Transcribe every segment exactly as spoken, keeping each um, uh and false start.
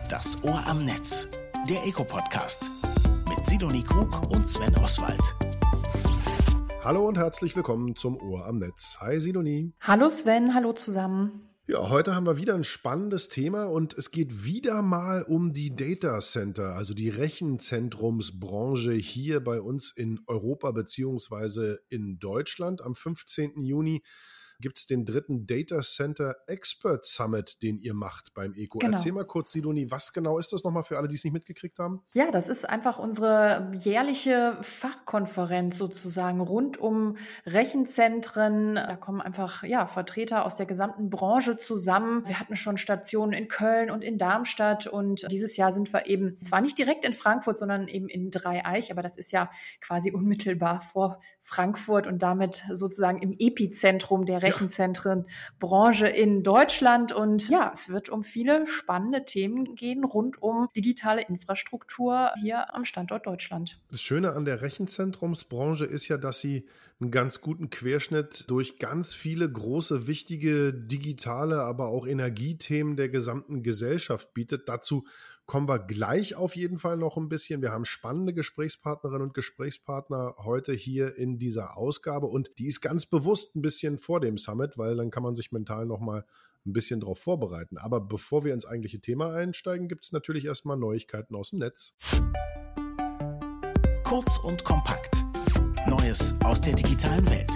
Das Ohr am Netz, der Eco-Podcast mit Sidonie Krug und Sven Oswald. Hallo und herzlich willkommen zum Ohr am Netz. Hi Sidonie. Hallo Sven, hallo zusammen. Ja, heute haben wir wieder ein spannendes Thema und es geht wieder mal um die Data Center, also die Rechenzentrumsbranche hier bei uns in Europa beziehungsweise in Deutschland. Am fünfzehnten Juni gibt es den dritten Data Center Expert Summit, den ihr macht beim ECO. Genau. Erzähl mal kurz, Sidonie, was genau ist das nochmal für alle, die es nicht mitgekriegt haben? Ja, das ist einfach unsere jährliche Fachkonferenz sozusagen rund um Rechenzentren. Da kommen einfach ja, Vertreter aus der gesamten Branche zusammen. Wir hatten schon Stationen in Köln und in Darmstadt und dieses Jahr sind wir eben zwar nicht direkt in Frankfurt, sondern eben in Dreieich, aber das ist ja quasi unmittelbar vor Frankfurt und damit sozusagen im Epizentrum der Rechenzentrenbranche in Deutschland. Und ja, es wird um viele spannende Themen gehen rund um digitale Infrastruktur hier am Standort Deutschland. Das Schöne an der Rechenzentrumsbranche ist ja, dass sie einen ganz guten Querschnitt durch ganz viele große, wichtige digitale, aber auch Energiethemen der gesamten Gesellschaft bietet. Dazu kommen wir gleich auf jeden Fall noch ein bisschen. Wir haben spannende Gesprächspartnerinnen und Gesprächspartner heute hier in dieser Ausgabe und die ist ganz bewusst ein bisschen vor dem Summit, weil dann kann man sich mental noch mal ein bisschen darauf vorbereiten. Aber bevor wir ins eigentliche Thema einsteigen, gibt es natürlich erstmal Neuigkeiten aus dem Netz. Kurz und kompakt. Neues aus der digitalen Welt.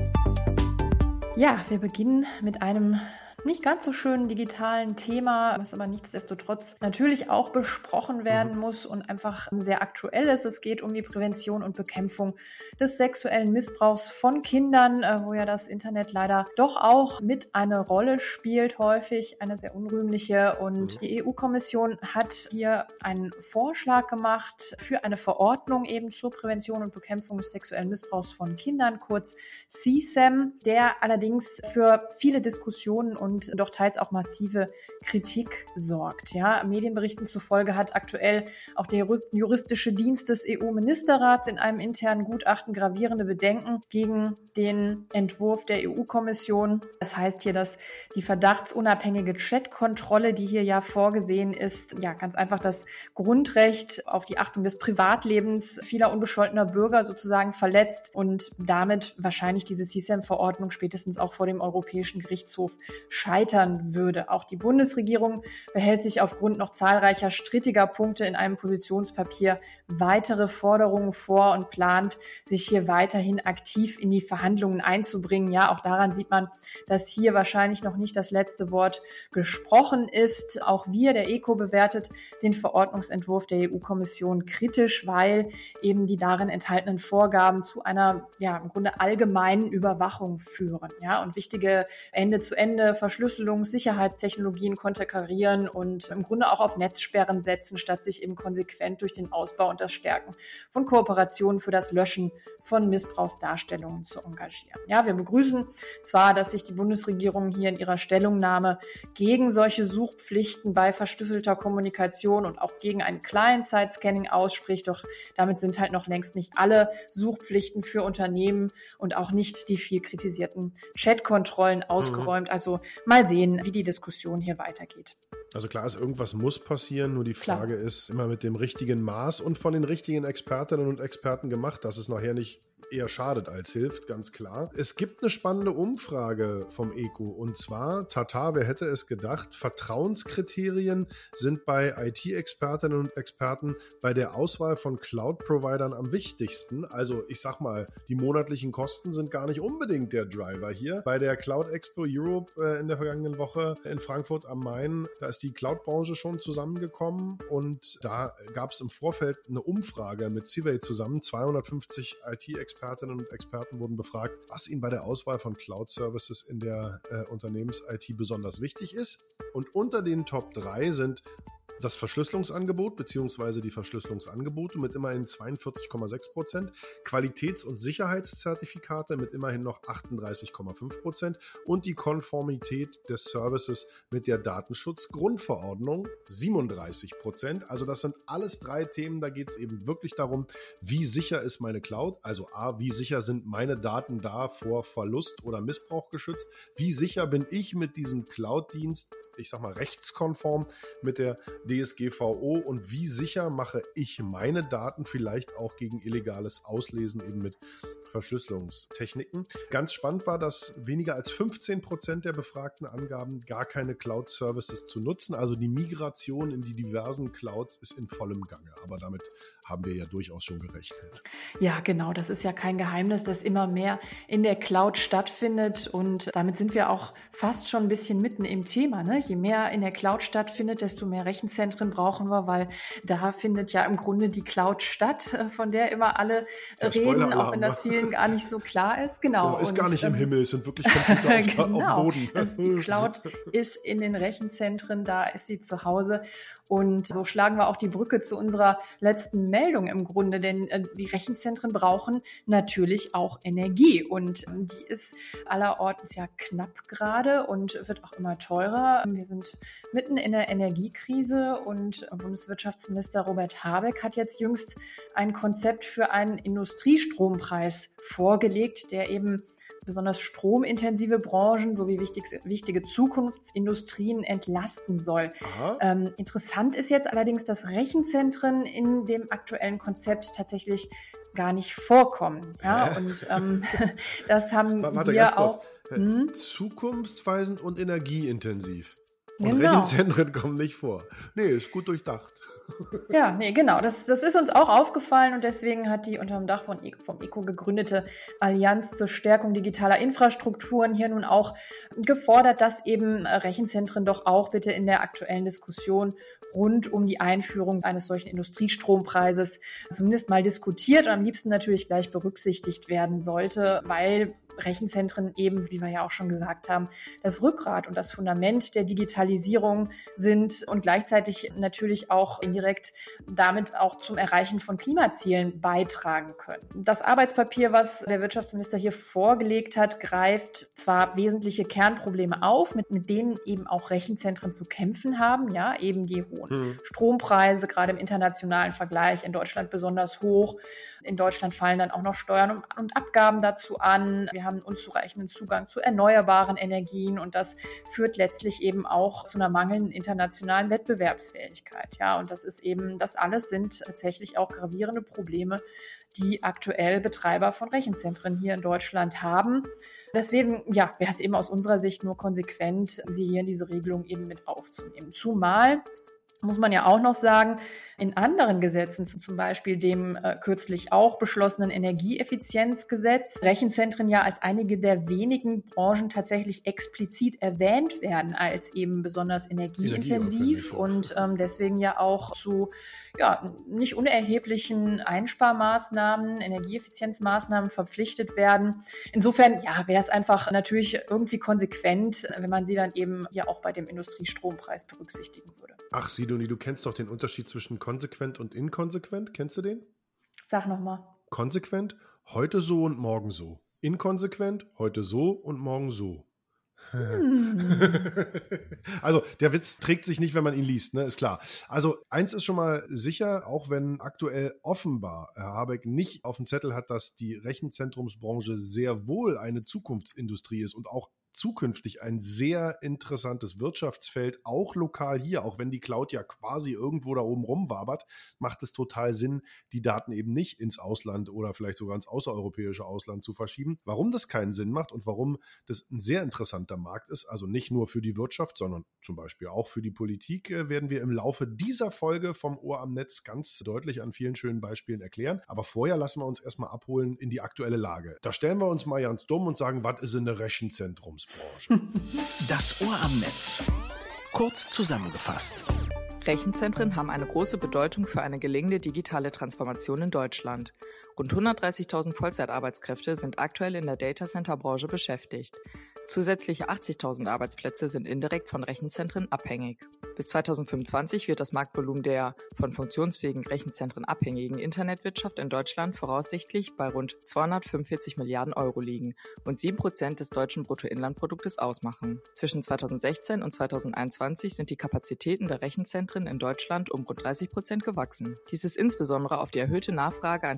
Ja, wir beginnen mit einem nicht ganz so schönen digitalen Thema, was aber nichtsdestotrotz natürlich auch besprochen werden mhm. muss und einfach sehr aktuell ist. Es geht um die Prävention und Bekämpfung des sexuellen Missbrauchs von Kindern, wo ja das Internet leider doch auch mit eine Rolle spielt, häufig eine sehr unrühmliche. Und mhm. die E U-Kommission hat hier einen Vorschlag gemacht für eine Verordnung eben zur Prävention und Bekämpfung des sexuellen Missbrauchs von Kindern, kurz C S A M, der allerdings für viele Diskussionen und und doch teils auch massive Kritik sorgt. Ja, Medienberichten zufolge hat aktuell auch der juristische Dienst des E U-Ministerrats in einem internen Gutachten gravierende Bedenken gegen den Entwurf der E U-Kommission. Das heißt hier, dass die verdachtsunabhängige Chatkontrolle, die hier ja vorgesehen ist, ja ganz einfach das Grundrecht auf die Achtung des Privatlebens vieler unbescholtener Bürger sozusagen verletzt und damit wahrscheinlich diese C S A M-Verordnung spätestens auch vor dem Europäischen Gerichtshof scheitern würde. Auch die Bundesregierung behält sich aufgrund noch zahlreicher strittiger Punkte in einem Positionspapier weitere Forderungen vor und plant, sich hier weiterhin aktiv in die Verhandlungen einzubringen. Ja, auch daran sieht man, dass hier wahrscheinlich noch nicht das letzte Wort gesprochen ist. Auch wir, der ECO, bewertet den Verordnungsentwurf der E U-Kommission kritisch, weil eben die darin enthaltenen Vorgaben zu einer, ja, im Grunde allgemeinen Überwachung führen. Ja, und wichtige Ende-zu-Ende Verschlüsselungs-, Sicherheitstechnologien konterkarieren und im Grunde auch auf Netzsperren setzen, statt sich eben konsequent durch den Ausbau und das Stärken von Kooperationen für das Löschen von Missbrauchsdarstellungen zu engagieren. Ja, wir begrüßen zwar, dass sich die Bundesregierung hier in ihrer Stellungnahme gegen solche Suchpflichten bei verschlüsselter Kommunikation und auch gegen ein Client-Side-Scanning ausspricht, doch damit sind halt noch längst nicht alle Suchpflichten für Unternehmen und auch nicht die viel kritisierten Chatkontrollen ausgeräumt. Mhm. Also mal sehen, wie die Diskussion hier weitergeht. Also klar ist, irgendwas muss passieren, nur die Frage Klar. ist immer mit dem richtigen Maß und von den richtigen Expertinnen und Experten gemacht, dass es nachher nicht eher schadet als hilft, ganz klar. Es gibt eine spannende Umfrage vom ECO und zwar, tata, wer hätte es gedacht, Vertrauenskriterien sind bei I T-Expertinnen und Experten bei der Auswahl von Cloud-Providern am wichtigsten. Also ich sag mal, die monatlichen Kosten sind gar nicht unbedingt der Driver hier. Bei der Cloud Expo Europe äh, in der vergangenen Woche in Frankfurt am Main, da ist die Cloud-Branche schon zusammengekommen und da gab es im Vorfeld eine Umfrage mit Civey zusammen. zweihundertfünfzig I T-Expertinnen und Experten wurden befragt, was ihnen bei der Auswahl von Cloud-Services in der äh, Unternehmens-I T besonders wichtig ist. Und unter den Top drei sind das Verschlüsselungsangebot bzw. die Verschlüsselungsangebote mit immerhin zweiundvierzig Komma sechs Prozent, Qualitäts- und Sicherheitszertifikate mit immerhin noch achtunddreißig Komma fünf Prozent und die Konformität des Services mit der Datenschutzgrundverordnung siebenunddreißig Prozent. Also das sind alles drei Themen, da geht es eben wirklich darum, wie sicher ist meine Cloud, also A, wie sicher sind meine Daten da vor Verlust oder Missbrauch geschützt, wie sicher bin ich mit diesem Cloud-Dienst, ich sag mal rechtskonform, mit der D S G V O und wie sicher mache ich meine Daten vielleicht auch gegen illegales Auslesen eben mit Verschlüsselungstechniken. Ganz spannend war, dass weniger als fünfzehn Prozent der Befragten angaben, gar keine Cloud-Services zu nutzen. Also die Migration in die diversen Clouds ist in vollem Gange. Aber damit haben wir ja durchaus schon gerechnet. Ja, genau. Das ist ja kein Geheimnis, dass immer mehr in der Cloud stattfindet. Und damit sind wir auch fast schon ein bisschen mitten im Thema. Ne? Je mehr in der Cloud stattfindet, desto mehr Rechenzentren brauchen wir, weil da findet ja im Grunde die Cloud statt, von der immer alle der reden, auch wenn das vielen gar nicht so klar ist. Genau. Ja, ist und, gar nicht ähm, im Himmel, es sind wirklich Computer auf, genau. auf dem Boden. Also die Cloud ist in den Rechenzentren, da ist sie zu Hause. Und so schlagen wir auch die Brücke zu unserer letzten Meldung im Grunde, denn äh, die Rechenzentren brauchen natürlich auch Energie und ähm, die ist allerorts ja knapp gerade und wird auch immer teurer. Wir sind mitten in der Energiekrise und Bundeswirtschaftsminister Robert Habeck hat jetzt jüngst ein Konzept für einen Industriestrompreis vorgelegt, der eben besonders stromintensive Branchen sowie wichtig, wichtige Zukunftsindustrien entlasten soll. Ähm, interessant ist jetzt allerdings, dass Rechenzentren in dem aktuellen Konzept tatsächlich gar nicht vorkommen. Ja, Hä? und ähm, das haben Warte, wir ganz kurz. auch. Hm? Zukunftsweisend und energieintensiv. Und Genau. Rechenzentren kommen nicht vor. Nee, ist gut durchdacht. Ja, nee, genau. Das, das ist uns auch aufgefallen und deswegen hat die unter dem Dach von, vom E C O gegründete Allianz zur Stärkung digitaler Infrastrukturen hier nun auch gefordert, dass eben Rechenzentren doch auch bitte in der aktuellen Diskussion rund um die Einführung eines solchen Industriestrompreises zumindest mal diskutiert und am liebsten natürlich gleich berücksichtigt werden sollte, weil Rechenzentren eben, wie wir ja auch schon gesagt haben, das Rückgrat und das Fundament der Digitalisierung sind und gleichzeitig natürlich auch indirekt damit auch zum Erreichen von Klimazielen beitragen können. Das Arbeitspapier, was der Wirtschaftsminister hier vorgelegt hat, greift zwar wesentliche Kernprobleme auf, mit, mit denen eben auch Rechenzentren zu kämpfen haben, ja, eben die hohen hm. Strompreise, gerade im internationalen Vergleich in Deutschland besonders hoch. In Deutschland fallen dann auch noch Steuern und Abgaben dazu an. Wir haben einen unzureichenden Zugang zu erneuerbaren Energien und das führt letztlich eben auch zu einer mangelnden internationalen Wettbewerbsfähigkeit. Ja, und das ist eben, das alles sind tatsächlich auch gravierende Probleme, die aktuell Betreiber von Rechenzentren hier in Deutschland haben. Deswegen, ja, wäre es eben aus unserer Sicht nur konsequent, sie hier in diese Regelung eben mit aufzunehmen. Zumal muss man ja auch noch sagen, in anderen Gesetzen, zum Beispiel dem äh, kürzlich auch beschlossenen Energieeffizienzgesetz, Rechenzentren ja als einige der wenigen Branchen tatsächlich explizit erwähnt werden als eben besonders energieintensiv und ähm, deswegen ja auch zu ja, nicht unerheblichen Einsparmaßnahmen, Energieeffizienzmaßnahmen verpflichtet werden. Insofern, ja, wäre es einfach natürlich irgendwie konsequent, wenn man sie dann eben hier auch bei dem Industriestrompreis berücksichtigen würde. Ach, Sidonie, du kennst doch den Unterschied zwischen konsequent und inkonsequent. Kennst du den? Sag nochmal. Konsequent, heute so und morgen so. Inkonsequent, heute so und morgen so. Hm. Also der Witz trägt sich nicht, wenn man ihn liest, ne? Ist klar. Also eins ist schon mal sicher, auch wenn aktuell offenbar Herr Habeck nicht auf dem Zettel hat, dass die Rechenzentrumsbranche sehr wohl eine Zukunftsindustrie ist und auch zukünftig ein sehr interessantes Wirtschaftsfeld, auch lokal hier, auch wenn die Cloud ja quasi irgendwo da oben rumwabert, macht es total Sinn, die Daten eben nicht ins Ausland oder vielleicht sogar ins außereuropäische Ausland zu verschieben. Warum das keinen Sinn macht und warum das ein sehr interessanter Markt ist, also nicht nur für die Wirtschaft, sondern zum Beispiel auch für die Politik, werden wir im Laufe dieser Folge vom Ohr am Netz ganz deutlich an vielen schönen Beispielen erklären. Aber vorher lassen wir uns erstmal abholen in die aktuelle Lage. Da stellen wir uns mal ganz dumm und sagen, was ist eine Rechenzentrumsbranche? Das Ohr am Netz. Kurz zusammengefasst. Rechenzentren haben eine große Bedeutung für eine gelingende digitale Transformation in Deutschland. Rund hundertdreißigtausend Vollzeitarbeitskräfte sind aktuell in der Datacenter-Branche beschäftigt. Zusätzliche achtzigtausend Arbeitsplätze sind indirekt von Rechenzentren abhängig. Bis zweitausendfünfundzwanzig wird das Marktvolumen der von funktionsfähigen Rechenzentren abhängigen Internetwirtschaft in Deutschland voraussichtlich bei rund zweihundertfünfundvierzig Milliarden Euro liegen und sieben Prozent des deutschen Bruttoinlandproduktes ausmachen. Zwischen zweitausendsechzehn und zweitausendeinundzwanzig sind die Kapazitäten der Rechenzentren in Deutschland um rund dreißig Prozent gewachsen. Dies ist insbesondere auf die erhöhte Nachfrage an Cloud-Diensten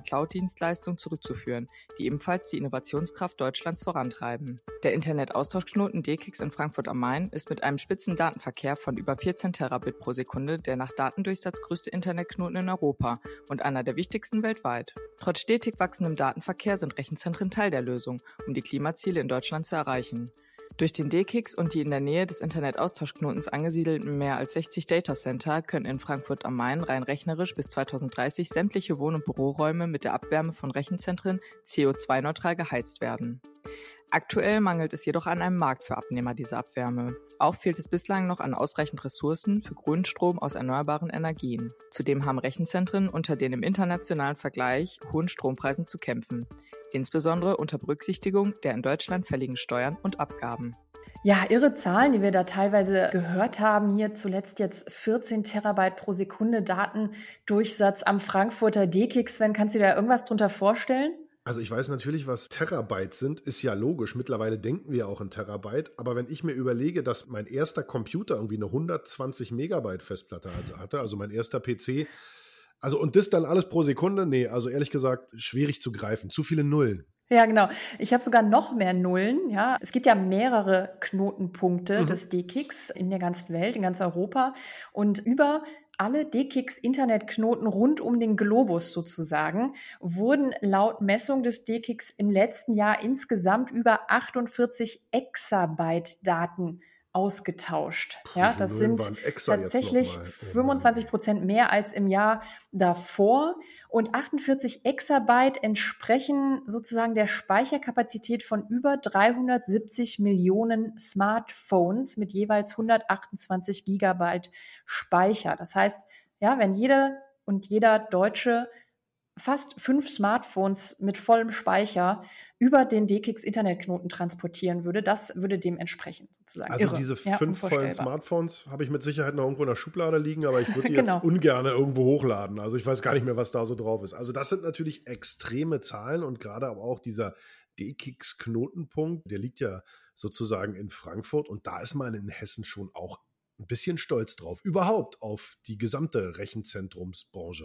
Dienstleistungen zurückzuführen, die ebenfalls die Innovationskraft Deutschlands vorantreiben. Der Internetaustauschknoten D K I X in Frankfurt am Main ist mit einem Spitzendatenverkehr von über vierzehn Terabit pro Sekunde der nach Datendurchsatz größte Internetknoten in Europa und einer der wichtigsten weltweit. Trotz stetig wachsendem Datenverkehr sind Rechenzentren Teil der Lösung, um die Klimaziele in Deutschland zu erreichen. Durch den D K I X und die in der Nähe des Internetaustauschknotens angesiedelten mehr als sechzig Datacenter können in Frankfurt am Main rein rechnerisch bis zweitausenddreißig sämtliche Wohn- und Büroräume mit der Abwärme von Rechenzentren C O zwei neutral geheizt werden. Aktuell mangelt es jedoch an einem Markt für Abnehmer dieser Abwärme. Auch fehlt es bislang noch an ausreichend Ressourcen für Grünstrom aus erneuerbaren Energien. Zudem haben Rechenzentren unter den im internationalen Vergleich hohen Strompreisen zu kämpfen, insbesondere unter Berücksichtigung der in Deutschland fälligen Steuern und Abgaben. Ja, irre Zahlen, die wir da teilweise gehört haben. Hier zuletzt jetzt vierzehn Terabyte pro Sekunde Datendurchsatz am Frankfurter D K I X. Sven, kannst du dir da irgendwas drunter vorstellen? Also ich weiß natürlich, was Terabyte sind, ist ja logisch. Mittlerweile denken wir auch in Terabyte. Aber wenn ich mir überlege, dass mein erster Computer irgendwie eine hundertzwanzig Megabyte Festplatte hatte, also mein erster P C, also und das dann alles pro Sekunde, nee, also ehrlich gesagt, schwierig zu greifen. Zu viele Nullen. Ja, genau. Ich habe sogar noch mehr Nullen. Ja, es gibt ja mehrere Knotenpunkte Mhm. des D K I X in der ganzen Welt, in ganz Europa. Und über alle D K I X-Internetknoten rund um den Globus sozusagen wurden laut Messung des D K I X im letzten Jahr insgesamt über achtundvierzig Exabyte Daten ausgetauscht. Ja, Wie das viele Nullen sind waren Exa jetzt tatsächlich noch mal? Oh Mann. fünfundzwanzig Prozent mehr als im Jahr davor. Und achtundvierzig Exabyte entsprechen sozusagen der Speicherkapazität von über dreihundertsiebzig Millionen Smartphones mit jeweils hundertachtundzwanzig Gigabyte Speicher. Das heißt, ja, wenn jede und jeder Deutsche fast fünf Smartphones mit vollem Speicher über den D K I X-Internetknoten transportieren würde, das würde dem entsprechen, sozusagen. Also Irre. diese Ja, fünf vollen unvorstellbar. Smartphones habe ich mit Sicherheit noch irgendwo in der Schublade liegen, aber ich würde die Genau. jetzt ungern irgendwo hochladen. Also ich weiß gar nicht mehr, was da so drauf ist. Also das sind natürlich extreme Zahlen und gerade aber auch dieser D K I X-Knotenpunkt, der liegt ja sozusagen in Frankfurt und da ist man in Hessen schon auch ein bisschen stolz drauf. Überhaupt auf die gesamte Rechenzentrumsbranche.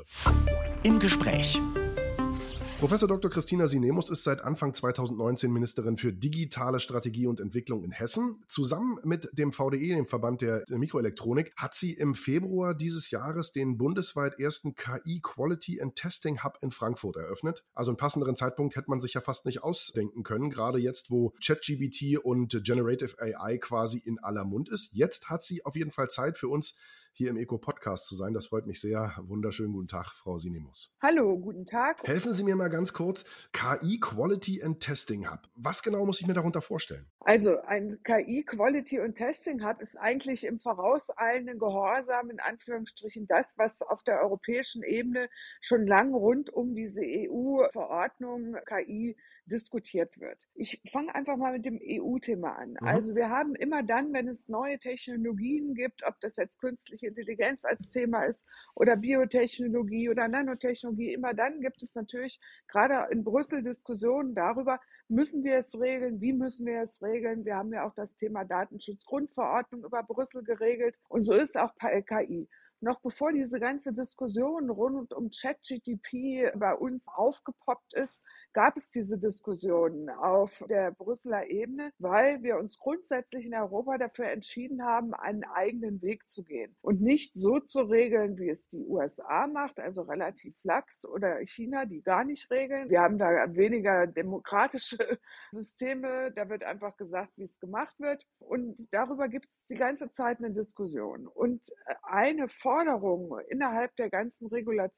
Im Gespräch. Professor Doktor Christina Sinemus ist seit Anfang zweitausendneunzehn Ministerin für digitale Strategie und Entwicklung in Hessen. Zusammen mit dem V D E, dem Verband der Mikroelektronik, hat sie im Februar dieses Jahres den bundesweit ersten K I Quality and Testing Hub in Frankfurt eröffnet. Also einen passenderen Zeitpunkt hätte man sich ja fast nicht ausdenken können, gerade jetzt, wo ChatGPT und Generative A I quasi in aller Mund ist. Jetzt hat sie auf jeden Fall Zeit für uns, hier im Eco-Podcast zu sein. Das freut mich sehr. Wunderschönen guten Tag, Frau Sinemus. Hallo, guten Tag. Helfen Sie mir mal ganz kurz. K I Quality and Testing Hub. Was genau muss ich mir darunter vorstellen? Also ein K I Quality und Testing Hub ist eigentlich im vorauseilenden Gehorsam in Anführungsstrichen das, was auf der europäischen Ebene schon lange rund um diese E U-Verordnung K I diskutiert wird. Ich fange einfach mal mit dem E U-Thema an. Mhm. Also wir haben immer dann, wenn es neue Technologien gibt, ob das jetzt künstliche Intelligenz als Thema ist oder Biotechnologie oder Nanotechnologie, immer dann gibt es natürlich gerade in Brüssel Diskussionen darüber, müssen wir es regeln, wie müssen wir es regeln. Wir haben ja auch das Thema Datenschutzgrundverordnung über Brüssel geregelt und so ist auch bei K I. Noch bevor diese ganze Diskussion rund um ChatGPT bei uns aufgepoppt ist, gab es diese Diskussionen auf der Brüsseler Ebene, weil wir uns grundsätzlich in Europa dafür entschieden haben, einen eigenen Weg zu gehen und nicht so zu regeln, wie es die U S A macht, also relativ lax, oder China, die gar nicht regeln. Wir haben da weniger demokratische Systeme, da wird einfach gesagt, wie es gemacht wird und darüber gibt es die ganze Zeit eine Diskussion. Und eine Forderung innerhalb der ganzen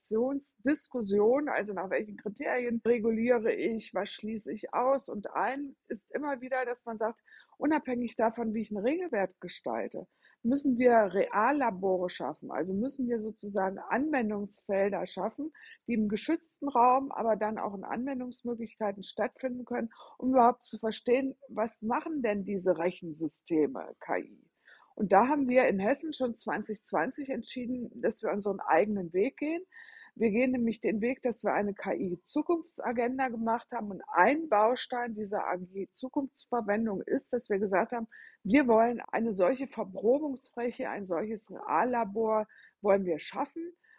Regulationsdiskussion, also nach welchen Kriterien reguliere ich, was schließe ich aus und ein, ist immer wieder, dass man sagt, unabhängig davon, wie ich einen Regelwert gestalte, müssen wir Reallabore schaffen, also müssen wir sozusagen Anwendungsfelder schaffen, die im geschützten Raum, aber dann auch in Anwendungsmöglichkeiten stattfinden können, um überhaupt zu verstehen, was machen denn diese Rechensysteme K I? Und da haben wir in Hessen schon zwanzig zwanzig entschieden, dass wir unseren eigenen Weg gehen. Wir gehen nämlich den Weg, dass wir eine K I-Zukunftsagenda gemacht haben. Und ein Baustein dieser A G-Zukunftsverwendung ist, dass wir gesagt haben, wir wollen eine solche Verprobungsfläche, ein solches Reallabor wollen wir schaffen.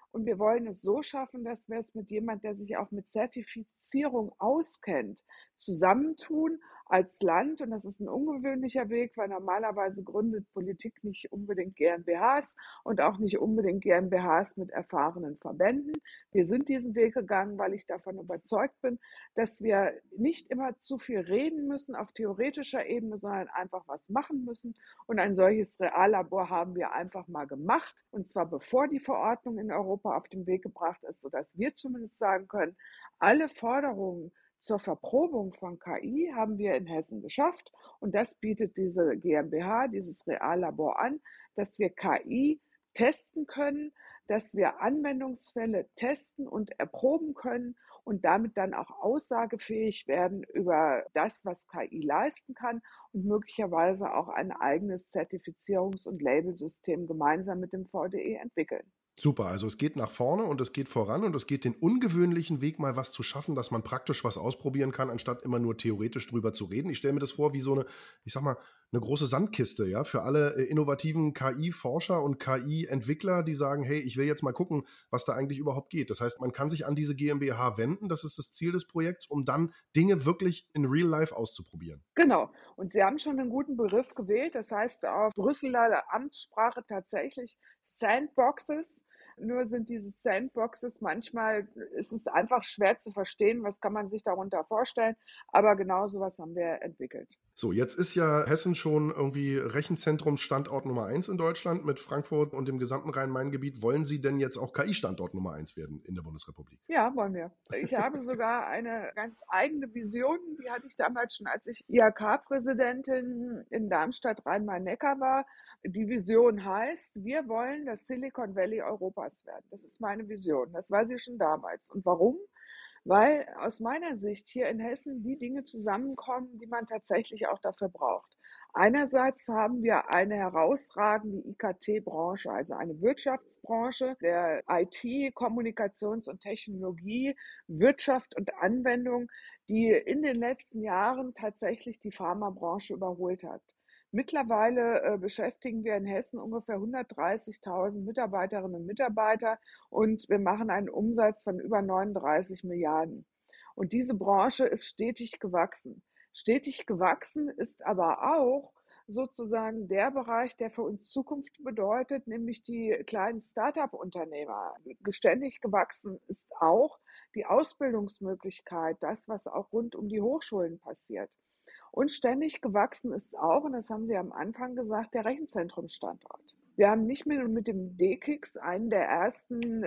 Und wir wollen es so schaffen, dass wir es mit jemand, der sich auch mit Zertifizierung auskennt, zusammentun als Land. Und das ist ein ungewöhnlicher Weg, weil normalerweise gründet Politik nicht unbedingt GmbHs und auch nicht unbedingt GmbHs mit erfahrenen Verbänden. Wir sind diesen Weg gegangen, weil ich davon überzeugt bin, dass wir nicht immer zu viel reden müssen auf theoretischer Ebene, sondern einfach was machen müssen. Und ein solches Reallabor haben wir einfach mal gemacht. Und zwar bevor die Verordnung in Europa auf den Weg gebracht ist, sodass wir zumindest sagen können, alle Forderungen zur Verprobung von K I haben wir in Hessen geschafft. Und das bietet diese GmbH, dieses Reallabor an, dass wir K I testen können, dass wir Anwendungsfälle testen und erproben können und damit dann auch aussagefähig werden über das, was K I leisten kann und möglicherweise auch ein eigenes Zertifizierungs- und Labelsystem gemeinsam mit dem V D E entwickeln. Super, also es geht nach vorne und es geht voran und es geht den ungewöhnlichen Weg, mal was zu schaffen, dass man praktisch was ausprobieren kann, anstatt immer nur theoretisch drüber zu reden. Ich stelle mir das vor wie so eine, ich sag mal, eine große Sandkiste, ja, für alle innovativen K I-Forscher und K I-Entwickler, die sagen, hey, ich will jetzt mal gucken, was da eigentlich überhaupt geht. Das heißt, man kann sich an diese GmbH wenden, das ist das Ziel des Projekts, um dann Dinge wirklich in Real Life auszuprobieren. Genau. Und Sie haben schon einen guten Begriff gewählt. Das heißt auf Brüsseler Amtssprache tatsächlich Sandboxes. Nur sind diese Sandboxes manchmal, ist es einfach schwer zu verstehen, was kann man sich darunter vorstellen. Aber genau sowas haben wir entwickelt. So, jetzt ist ja Hessen schon irgendwie Rechenzentrumsstandort Nummer eins in Deutschland mit Frankfurt und dem gesamten Rhein-Main-Gebiet. Wollen Sie denn jetzt auch K I-Standort Nummer eins werden in der Bundesrepublik? Ja, wollen wir. Ich habe sogar eine ganz eigene Vision, die hatte ich damals schon, als ich I H K-Präsidentin in Darmstadt Rhein-Main-Neckar war. Die Vision heißt, wir wollen das Silicon Valley Europas werden. Das ist meine Vision. Das war sie schon damals. Und warum? Weil aus meiner Sicht hier in Hessen die Dinge zusammenkommen, die man tatsächlich auch dafür braucht. Einerseits haben wir eine herausragende I K T-Branche, also eine Wirtschaftsbranche der I T, Kommunikations- und Technologie, Wirtschaft und Anwendung, die in den letzten Jahren tatsächlich die Pharmabranche überholt hat. Mittlerweile äh, beschäftigen wir in Hessen ungefähr hundertdreißigtausend Mitarbeiterinnen und Mitarbeiter und wir machen einen Umsatz von über neununddreißig Milliarden. Und diese Branche ist stetig gewachsen. Stetig gewachsen ist aber auch sozusagen der Bereich, der für uns Zukunft bedeutet, nämlich die kleinen Start-up-Unternehmer. Ständig gewachsen ist auch die Ausbildungsmöglichkeit, das, was auch rund um die Hochschulen passiert. Und ständig gewachsen ist auch, und das haben Sie am Anfang gesagt, der Rechenzentrumsstandort. Wir haben nicht mehr mit dem D K I X einen der ersten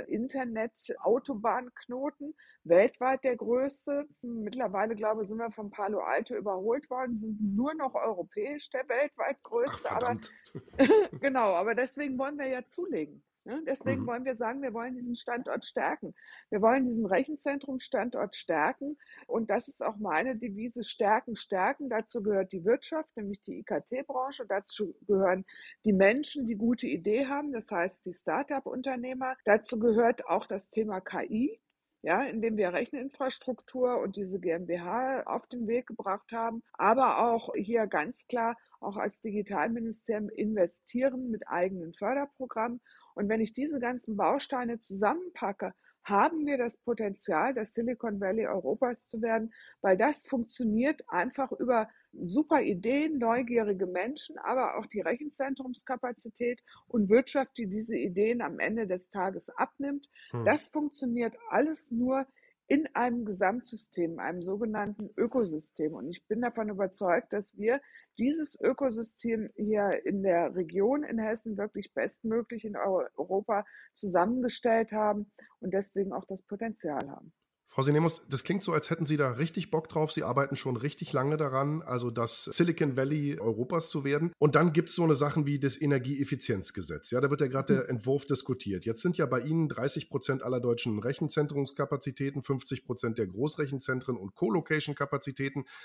Internet-Autobahnknoten, weltweit der größte. Mittlerweile, glaube ich, sind wir von Palo Alto überholt worden, sind nur noch europäisch der weltweit größte. Ach, verdammt. Aber, genau, aber deswegen wollen wir ja zulegen. Ne? Deswegen Mhm. wollen wir sagen, wir wollen diesen Standort stärken. Wir wollen diesen Rechenzentrumsstandort stärken. Und das ist auch meine Devise, stärken, stärken. Dazu gehört die Wirtschaft, nämlich die I K T-Branche. Dazu gehören die Menschen, die gute Idee haben, das heißt die Start-up-Unternehmer. Dazu gehört auch das Thema K I. Ja, indem wir Recheninfrastruktur und diese GmbH auf den Weg gebracht haben, aber auch hier ganz klar auch als Digitalministerium investieren mit eigenen Förderprogrammen. Und wenn ich diese ganzen Bausteine zusammenpacke, haben wir das Potenzial, das Silicon Valley Europas zu werden, weil das funktioniert einfach über super Ideen, neugierige Menschen, aber auch die Rechenzentrumskapazität und Wirtschaft, die diese Ideen am Ende des Tages abnimmt. Hm. Das funktioniert alles nur in einem Gesamtsystem, einem sogenannten Ökosystem. Und ich bin davon überzeugt, dass wir dieses Ökosystem hier in der Region in Hessen wirklich bestmöglich in Europa zusammengestellt haben und deswegen auch das Potenzial haben. Frau Sinemus, das klingt so, als hätten Sie da richtig Bock drauf. Sie arbeiten schon richtig lange daran, also das Silicon Valley Europas zu werden. Und dann gibt es so eine Sachen wie das Energieeffizienzgesetz. Ja, da wird ja gerade der Entwurf diskutiert. Jetzt sind ja bei Ihnen dreißig Prozent aller deutschen Rechenzentrumskapazitäten, fünfzig Prozent der Großrechenzentren und Co-Location-Kapazitäten.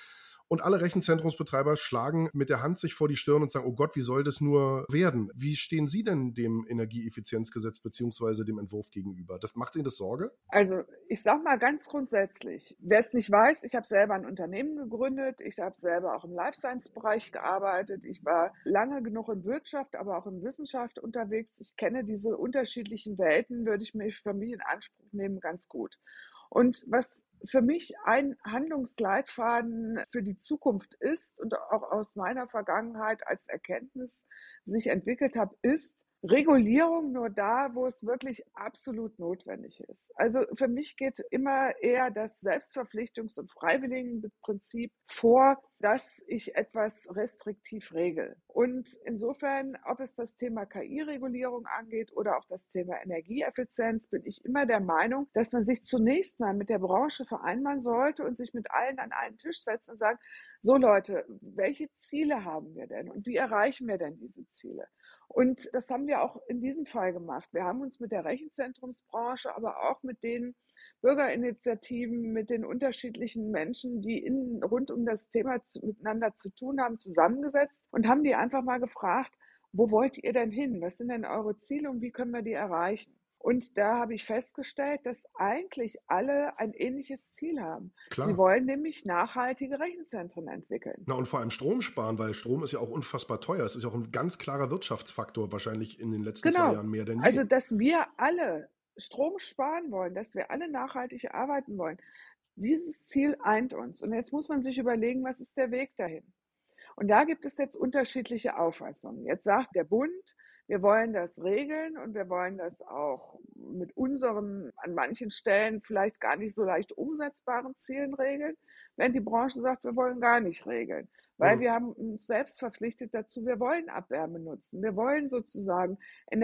Und alle Rechenzentrumsbetreiber schlagen mit der Hand sich vor die Stirn und sagen, oh Gott, wie soll das nur werden? Wie stehen Sie denn dem Energieeffizienzgesetz beziehungsweise dem Entwurf gegenüber? Das macht Ihnen das Sorge? Also ich sage mal ganz grundsätzlich, wer es nicht weiß, ich habe selber ein Unternehmen gegründet, ich habe selber auch im Life-Science-Bereich gearbeitet, ich war lange genug in Wirtschaft, aber auch in Wissenschaft unterwegs. Ich kenne diese unterschiedlichen Welten, würde ich mir für mich in Anspruch nehmen, ganz gut. Und was für mich ein Handlungsleitfaden für die Zukunft ist und auch aus meiner Vergangenheit als Erkenntnis sich entwickelt habe, ist Regulierung nur da, wo es wirklich absolut notwendig ist. Also für mich geht immer eher das Selbstverpflichtungs- und Freiwilligenprinzip vor, dass ich etwas restriktiv regel. Und insofern, ob es das Thema K I-Regulierung angeht oder auch das Thema Energieeffizienz, bin ich immer der Meinung, dass man sich zunächst mal mit der Branche vereinbaren sollte und sich mit allen an einen Tisch setzen und sagen, so Leute, welche Ziele haben wir denn und wie erreichen wir denn diese Ziele? Und das haben wir auch in diesem Fall gemacht. Wir haben uns mit der Rechenzentrumsbranche, aber auch mit den Bürgerinitiativen, mit den unterschiedlichen Menschen, die in, rund um das Thema zu, miteinander zu tun haben, zusammengesetzt und haben die einfach mal gefragt, wo wollt ihr denn hin? Was sind denn eure Ziele und wie können wir die erreichen? Und da habe ich festgestellt, dass eigentlich alle ein ähnliches Ziel haben. Klar. Sie wollen nämlich nachhaltige Rechenzentren entwickeln. Na und vor allem Strom sparen, weil Strom ist ja auch unfassbar teuer. Es ist ja auch ein ganz klarer Wirtschaftsfaktor, wahrscheinlich in den letzten Genau. zwei Jahren mehr denn je. Also, dass wir alle Strom sparen wollen, dass wir alle nachhaltig arbeiten wollen, dieses Ziel eint uns. Und jetzt muss man sich überlegen, was ist der Weg dahin? Und da gibt es jetzt unterschiedliche Auffassungen. Jetzt sagt der Bund, wir wollen das regeln und wir wollen das auch mit unseren an manchen Stellen vielleicht gar nicht so leicht umsetzbaren Zielen regeln, während die Branche sagt, wir wollen gar nicht regeln. Weil Mhm. wir haben uns selbst verpflichtet dazu, wir wollen Abwärme nutzen. Wir wollen sozusagen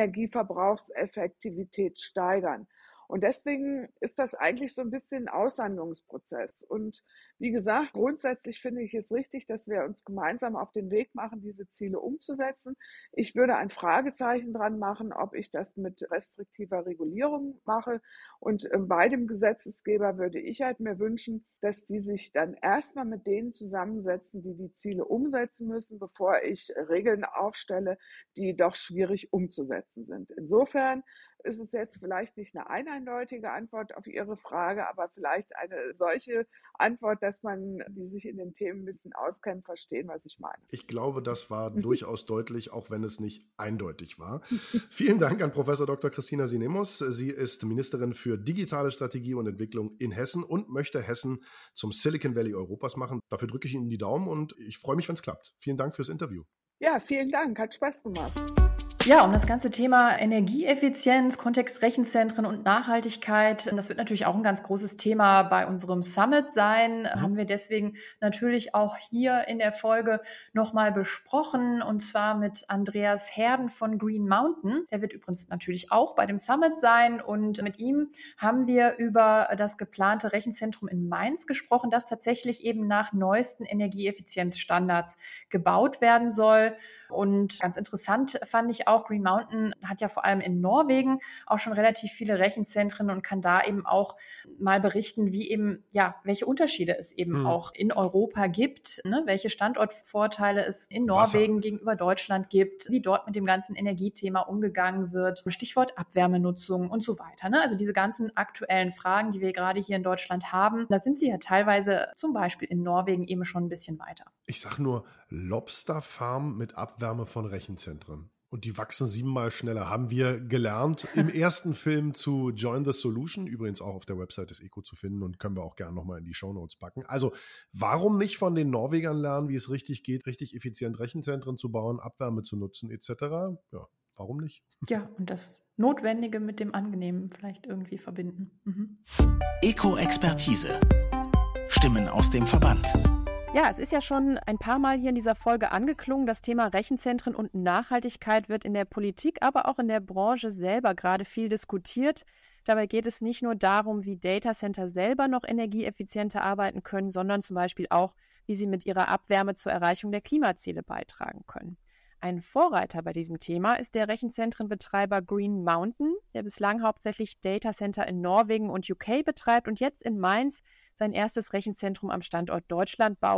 Energieverbrauchseffektivität steigern. Und deswegen ist das eigentlich so ein bisschen ein Aushandlungsprozess. Und wie gesagt, grundsätzlich finde ich es richtig, dass wir uns gemeinsam auf den Weg machen, diese Ziele umzusetzen. Ich würde ein Fragezeichen dran machen, ob ich das mit restriktiver Regulierung mache. Und bei dem Gesetzgeber würde ich halt mir wünschen, dass die sich dann erstmal mit denen zusammensetzen, die die Ziele umsetzen müssen, bevor ich Regeln aufstelle, die doch schwierig umzusetzen sind. Insofern ist es jetzt vielleicht nicht eine eindeutige Antwort auf Ihre Frage, aber vielleicht eine solche Antwort, dass man, die sich in den Themen ein bisschen auskennt, verstehen, was ich meine. Ich glaube, das war durchaus deutlich, auch wenn es nicht eindeutig war. Vielen Dank an Professor Doktor Christina Sinemus. Sie ist Ministerin für digitale Strategie und Entwicklung in Hessen und möchte Hessen zum Silicon Valley Europas machen. Dafür drücke ich Ihnen die Daumen und ich freue mich, wenn es klappt. Vielen Dank fürs Interview. Ja, vielen Dank. Hat Spaß gemacht. Ja, um das ganze Thema Energieeffizienz, Kontext Rechenzentren und Nachhaltigkeit, das wird natürlich auch ein ganz großes Thema bei unserem Summit sein. Mhm. Haben wir deswegen natürlich auch hier in der Folge nochmal besprochen, und zwar mit Andreas Herden von Green Mountain. Der wird übrigens natürlich auch bei dem Summit sein, und mit ihm haben wir über das geplante Rechenzentrum in Mainz gesprochen, das tatsächlich eben nach neuesten Energieeffizienzstandards gebaut werden soll. Und ganz interessant fand ich auch, Auch Green Mountain hat ja vor allem in Norwegen auch schon relativ viele Rechenzentren und kann da eben auch mal berichten, wie eben, ja, welche Unterschiede es eben hm. auch in Europa gibt, ne? Welche Standortvorteile es in Norwegen Wasser. gegenüber Deutschland gibt, wie dort mit dem ganzen Energiethema umgegangen wird, Stichwort Abwärmenutzung und so weiter, ne? Also diese ganzen aktuellen Fragen, die wir gerade hier in Deutschland haben, da sind sie ja teilweise zum Beispiel in Norwegen eben schon ein bisschen weiter. Ich sag nur Lobsterfarm mit Abwärme von Rechenzentren. Und die wachsen siebenmal schneller, haben wir gelernt im ersten Film zu Join the Solution, übrigens auch auf der Website des E C O zu finden und können wir auch gerne nochmal in die Shownotes packen. Also warum nicht von den Norwegern lernen, wie es richtig geht, richtig effizient Rechenzentren zu bauen, Abwärme zu nutzen et cetera? Ja, warum nicht? Ja, und das Notwendige mit dem Angenehmen vielleicht irgendwie verbinden. Mhm. Eco-Expertise. Stimmen aus dem Verband. Ja, es ist ja schon ein paar Mal hier in dieser Folge angeklungen, das Thema Rechenzentren und Nachhaltigkeit wird in der Politik, aber auch in der Branche selber gerade viel diskutiert. Dabei geht es nicht nur darum, wie Datacenter selber noch energieeffizienter arbeiten können, sondern zum Beispiel auch, wie sie mit ihrer Abwärme zur Erreichung der Klimaziele beitragen können. Ein Vorreiter bei diesem Thema ist der Rechenzentrenbetreiber Green Mountain, der bislang hauptsächlich Datacenter in Norwegen und U K betreibt und jetzt in Mainz sein erstes Rechenzentrum am Standort Deutschland baut,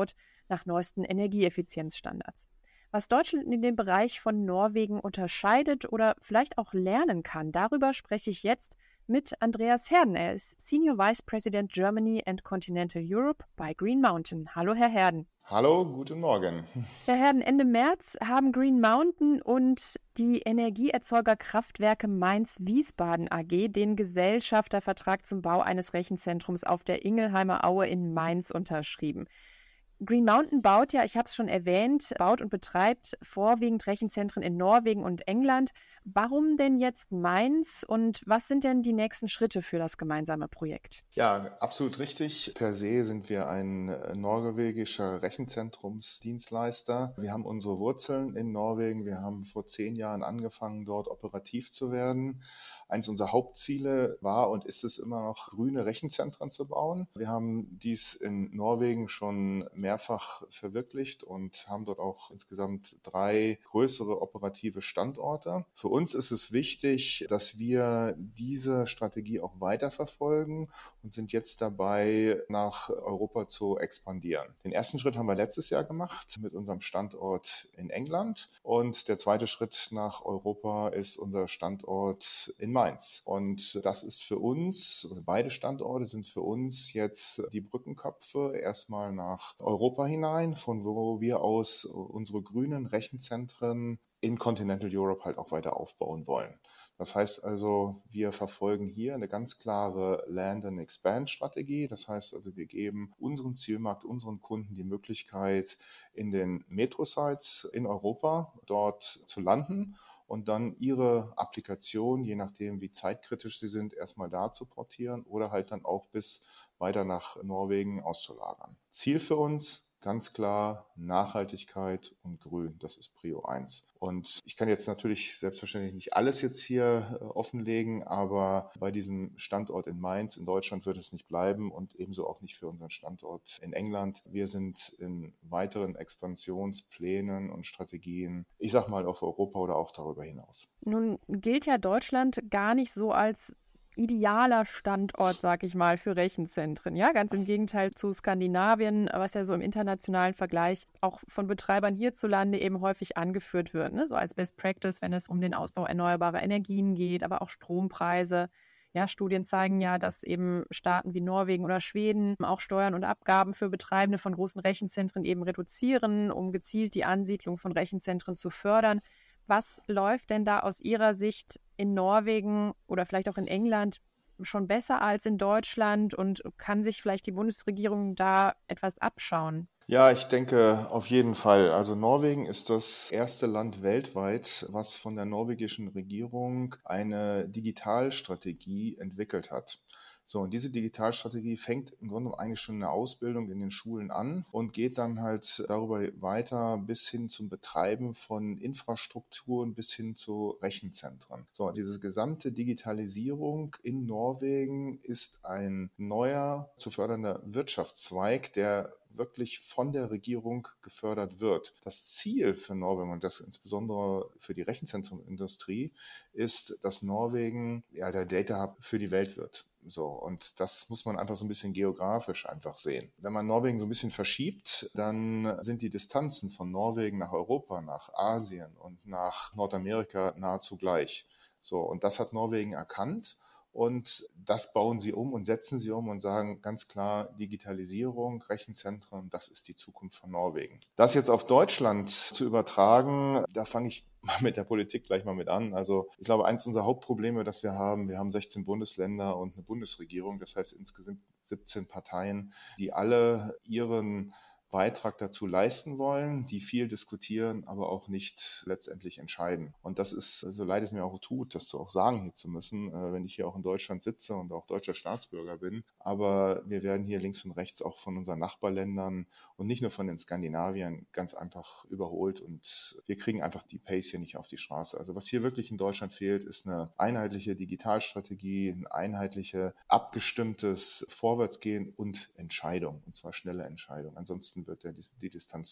nach neuesten Energieeffizienzstandards. Was Deutschland in dem Bereich von Norwegen unterscheidet oder vielleicht auch lernen kann, darüber spreche ich jetzt mit Andreas Herden. Er ist Senior Vice President Germany and Continental Europe bei Green Mountain. Hallo, Herr Herden. Hallo, guten Morgen. Herr Herden, Ende März haben Green Mountain und die Energieerzeuger Kraftwerke Mainz-Wiesbaden A G den Gesellschaftervertrag zum Bau eines Rechenzentrums auf der Ingelheimer Aue in Mainz unterschrieben. Green Mountain baut ja, ich habe es schon erwähnt, baut und betreibt vorwiegend Rechenzentren in Norwegen und England. Warum denn jetzt Mainz und was sind denn die nächsten Schritte für das gemeinsame Projekt? Ja, absolut richtig. Per se sind wir ein norwegischer Rechenzentrumsdienstleister. Wir haben unsere Wurzeln in Norwegen. Wir haben vor zehn Jahren angefangen, dort operativ zu werden. Eins unserer Hauptziele war und ist es immer noch, grüne Rechenzentren zu bauen. Wir haben dies in Norwegen schon mehrfach verwirklicht und haben dort auch insgesamt drei größere operative Standorte. Für uns ist es wichtig, dass wir diese Strategie auch weiterverfolgen und sind jetzt dabei, nach Europa zu expandieren. Den ersten Schritt haben wir letztes Jahr gemacht mit unserem Standort in England und der zweite Schritt nach Europa ist unser Standort in Mainz. Und das ist für uns, beide Standorte sind für uns jetzt die Brückenköpfe erstmal nach Europa hinein, von wo wir aus unsere grünen Rechenzentren in Continental Europe halt auch weiter aufbauen wollen. Das heißt also, wir verfolgen hier eine ganz klare Land-and-Expand-Strategie. Das heißt also, wir geben unserem Zielmarkt, unseren Kunden die Möglichkeit, in den Metro-Sites in Europa dort zu landen und dann ihre Applikation, je nachdem wie zeitkritisch sie sind, erstmal da zu portieren oder halt dann auch bis weiter nach Norwegen auszulagern. Ziel für uns, ganz klar, Nachhaltigkeit und Grün, das ist Prio eins. Und ich kann jetzt natürlich selbstverständlich nicht alles jetzt hier offenlegen, aber bei diesem Standort in Mainz in Deutschland wird es nicht bleiben und ebenso auch nicht für unseren Standort in England. Wir sind in weiteren Expansionsplänen und Strategien, ich sag mal auf Europa oder auch darüber hinaus. Nun gilt ja Deutschland gar nicht so als idealer Standort, sag ich mal, für Rechenzentren. Ja, ganz im Gegenteil zu Skandinavien, was ja so im internationalen Vergleich auch von Betreibern hierzulande eben häufig angeführt wird, ne? So als Best Practice, wenn es um den Ausbau erneuerbarer Energien geht, aber auch Strompreise. Ja, Studien zeigen ja, dass eben Staaten wie Norwegen oder Schweden auch Steuern und Abgaben für Betreibende von großen Rechenzentren eben reduzieren, um gezielt die Ansiedlung von Rechenzentren zu fördern. Was läuft denn da aus Ihrer Sicht in Norwegen oder vielleicht auch in England schon besser als in Deutschland und kann sich vielleicht die Bundesregierung da etwas abschauen? Ja, ich denke auf jeden Fall. Also Norwegen ist das erste Land weltweit, was von der norwegischen Regierung eine Digitalstrategie entwickelt hat. So, und diese Digitalstrategie fängt im Grunde eigentlich schon eine Ausbildung in den Schulen an und geht dann halt darüber weiter bis hin zum Betreiben von Infrastrukturen bis hin zu Rechenzentren. So, diese gesamte Digitalisierung in Norwegen ist ein neuer zu fördernder Wirtschaftszweig, der wirklich von der Regierung gefördert wird. Das Ziel für Norwegen und das insbesondere für die Rechenzentrumindustrie ist, dass Norwegen ja der Data Hub für die Welt wird. So, und das muss man einfach so ein bisschen geografisch einfach sehen. Wenn man Norwegen so ein bisschen verschiebt, dann sind die Distanzen von Norwegen nach Europa, nach Asien und nach Nordamerika nahezu gleich. So, und das hat Norwegen erkannt. Und das bauen sie um und setzen sie um und sagen ganz klar, Digitalisierung, Rechenzentren, das ist die Zukunft von Norwegen. Das jetzt auf Deutschland zu übertragen, da fange ich mit der Politik gleich mal mit an. Also ich glaube, eins unserer Hauptprobleme, das wir haben, wir haben sechzehn Bundesländer und eine Bundesregierung, das heißt insgesamt siebzehn Parteien, die alle ihren Beitrag dazu leisten wollen, die viel diskutieren, aber auch nicht letztendlich entscheiden. Und das ist, so leid es mir auch tut, das zu auch sagen hier zu müssen, äh, wenn ich hier auch in Deutschland sitze und auch deutscher Staatsbürger bin. Aber wir werden hier links und rechts auch von unseren Nachbarländern und nicht nur von den Skandinaviern ganz einfach überholt und wir kriegen einfach die Pace hier nicht auf die Straße. Also was hier wirklich in Deutschland fehlt, ist eine einheitliche Digitalstrategie, ein einheitliche, abgestimmtes Vorwärtsgehen und Entscheidung, und zwar schnelle Entscheidung. Ansonsten wird der, die Distanz noch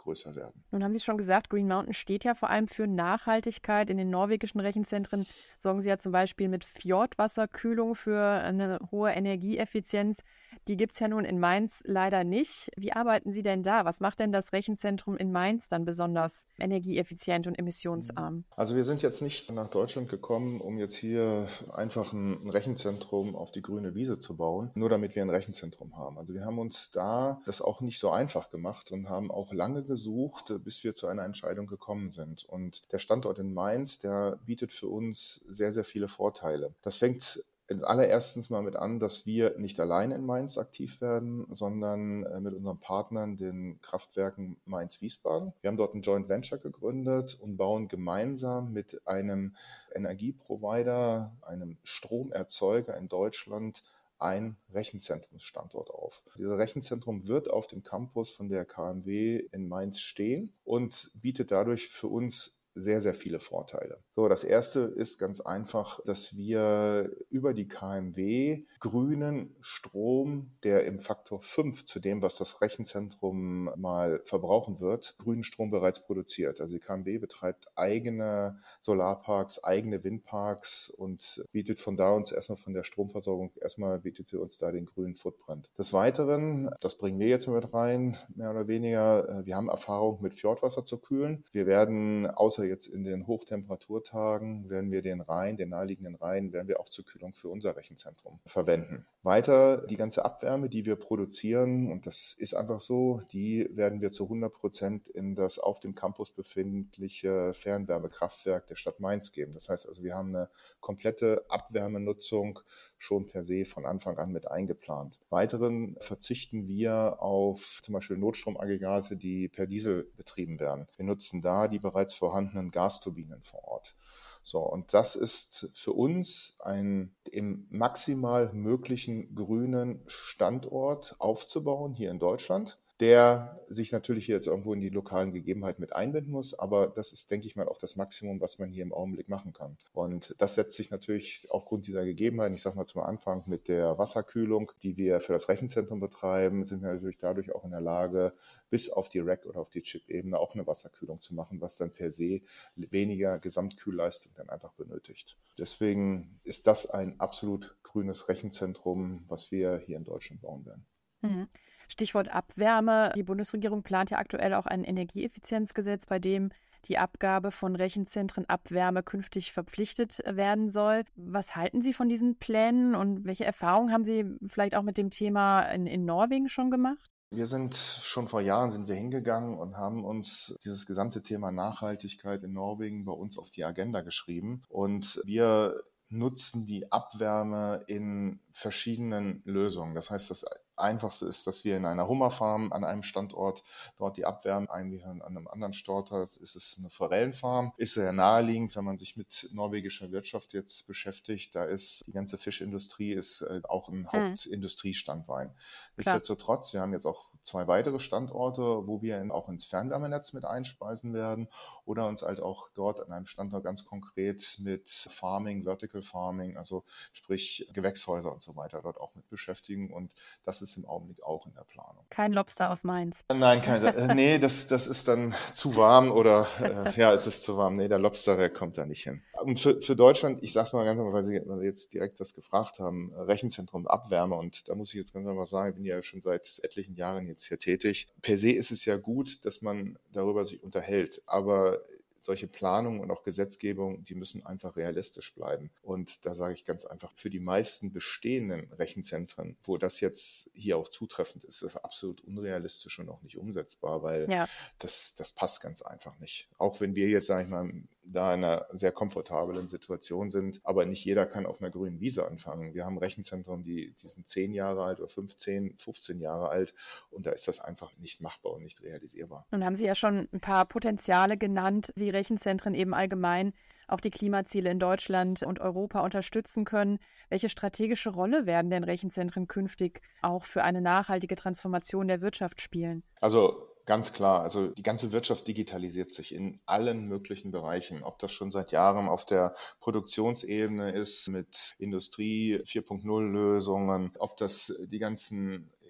größer werden. Nun haben Sie schon gesagt, Green Mountain steht ja vor allem für Nachhaltigkeit. In den norwegischen Rechenzentren sorgen Sie ja zum Beispiel mit Fjordwasserkühlung für eine hohe Energieeffizienz. Die gibt es ja nun in Mainz leider nicht. Wie arbeiten Sie denn da? Was macht denn das Rechenzentrum in Mainz dann besonders energieeffizient und emissionsarm? Also wir sind jetzt nicht nach Deutschland gekommen, um jetzt hier einfach ein Rechenzentrum auf die grüne Wiese zu bauen, nur damit wir ein Rechenzentrum haben. Also wir haben uns da das auch nicht so einfach gemacht und haben auch lange gesucht, bis wir zu einer Entscheidung gekommen sind. Und der Standort in Mainz, der bietet für uns sehr, sehr viele Vorteile. Das fängt allererstens mal mit an, dass wir nicht allein in Mainz aktiv werden, sondern mit unseren Partnern, den Kraftwerken Mainz-Wiesbaden. Wir haben dort ein Joint Venture gegründet und bauen gemeinsam mit einem Energieprovider, einem Stromerzeuger in Deutschland, ein Rechenzentrumsstandort auf. Dieses Rechenzentrum wird auf dem Campus von der K M W in Mainz stehen und bietet dadurch für uns sehr, sehr viele Vorteile. So, das erste ist ganz einfach, dass wir über die K M W grünen Strom, der im Faktor fünf zu dem, was das Rechenzentrum mal verbrauchen wird, grünen Strom bereits produziert. Also die K M W betreibt eigene Solarparks, eigene Windparks und bietet von da uns erstmal von der Stromversorgung, erstmal bietet sie uns da den grünen Footprint. Des Weiteren, das bringen wir jetzt mit rein, mehr oder weniger, wir haben Erfahrung mit Fjordwasser zu kühlen. Wir werden außer jetzt in den Hochtemperaturtagen werden wir den Rhein, den naheliegenden Rhein, werden wir auch zur Kühlung für unser Rechenzentrum verwenden. Weiter die ganze Abwärme, die wir produzieren, und das ist einfach so, die werden wir zu hundert Prozent in das auf dem Campus befindliche Fernwärmekraftwerk der Stadt Mainz geben. Das heißt also, wir haben eine komplette Abwärmenutzung schon per se von Anfang an mit eingeplant. Weiteren verzichten wir auf zum Beispiel Notstromaggregate, die per Diesel betrieben werden. Wir nutzen da die bereits vorhandenen Gasturbinen vor Ort. So, und das ist für uns ein im maximal möglichen grünen Standort aufzubauen hier in Deutschland, der sich natürlich jetzt irgendwo in die lokalen Gegebenheiten mit einbinden muss, aber das ist, denke ich mal, auch das Maximum, was man hier im Augenblick machen kann. Und das setzt sich natürlich aufgrund dieser Gegebenheiten, ich sage mal zum Anfang mit der Wasserkühlung, die wir für das Rechenzentrum betreiben, sind wir natürlich dadurch auch in der Lage, bis auf die Rack- oder auf die Chip-Ebene auch eine Wasserkühlung zu machen, was dann per se weniger Gesamtkühlleistung dann einfach benötigt. Deswegen ist das ein absolut grünes Rechenzentrum, was wir hier in Deutschland bauen werden. Mhm. Stichwort Abwärme. Die Bundesregierung plant ja aktuell auch ein Energieeffizienzgesetz, bei dem die Abgabe von Rechenzentren Abwärme künftig verpflichtet werden soll. Was halten Sie von diesen Plänen und welche Erfahrungen haben Sie vielleicht auch mit dem Thema in, in Norwegen schon gemacht? Wir sind schon vor Jahren sind wir hingegangen und haben uns dieses gesamte Thema Nachhaltigkeit in Norwegen bei uns auf die Agenda geschrieben. Und wir nutzen die Abwärme in verschiedenen Lösungen. Das heißt, das Einfachste ist, dass wir in einer Hummerfarm an einem Standort dort die Abwärme einliefern, an einem anderen Standort ist es eine Forellenfarm. Ist sehr naheliegend, wenn man sich mit norwegischer Wirtschaft jetzt beschäftigt. Da ist die ganze Fischindustrie ist auch ein Hauptindustriestandbein. Mhm. Nichtsdestotrotz, wir haben jetzt auch zwei weitere Standorte, wo wir auch ins Fernwärmenetz mit einspeisen werden oder uns halt auch dort an einem Standort ganz konkret mit Farming, Vertical Farming, also sprich Gewächshäuser und so weiter dort auch mit beschäftigen, und das ist im Augenblick auch in der Planung. Kein Lobster aus Mainz. Nein, kein, äh, nee, das, das ist dann zu warm oder äh, ja, es ist zu warm. Nee, der Lobster, der kommt da nicht hin. Und für, für Deutschland, ich sag's mal ganz einfach, weil Sie, weil Sie jetzt direkt das gefragt haben, Rechenzentrum Abwärme, und da muss ich jetzt ganz einfach sagen, ich bin ja schon seit etlichen Jahren jetzt hier tätig. Per se ist es ja gut, dass man darüber sich unterhält, aber solche Planungen und auch Gesetzgebung, die müssen einfach realistisch bleiben. Und da sage ich ganz einfach, für die meisten bestehenden Rechenzentren, wo das jetzt hier auch zutreffend ist, ist das absolut unrealistisch und auch nicht umsetzbar, weil ja. das, das passt ganz einfach nicht. Auch wenn wir jetzt, sage ich mal, da in einer sehr komfortablen Situation sind, aber nicht jeder kann auf einer grünen Wiese anfangen. Wir haben Rechenzentren, die, die sind zehn Jahre alt oder fünfzehn, fünfzehn Jahre alt, und da ist das einfach nicht machbar und nicht realisierbar. Nun haben Sie ja schon ein paar Potenziale genannt, wie Rechenzentren eben allgemein auch die Klimaziele in Deutschland und Europa unterstützen können. Welche strategische Rolle werden denn Rechenzentren künftig auch für eine nachhaltige Transformation der Wirtschaft spielen? Also ganz klar, also die ganze Wirtschaft digitalisiert sich in allen möglichen Bereichen, ob das schon seit Jahren auf der Produktionsebene ist mit Industrie vier Punkt null Lösungen, ob das die ganzen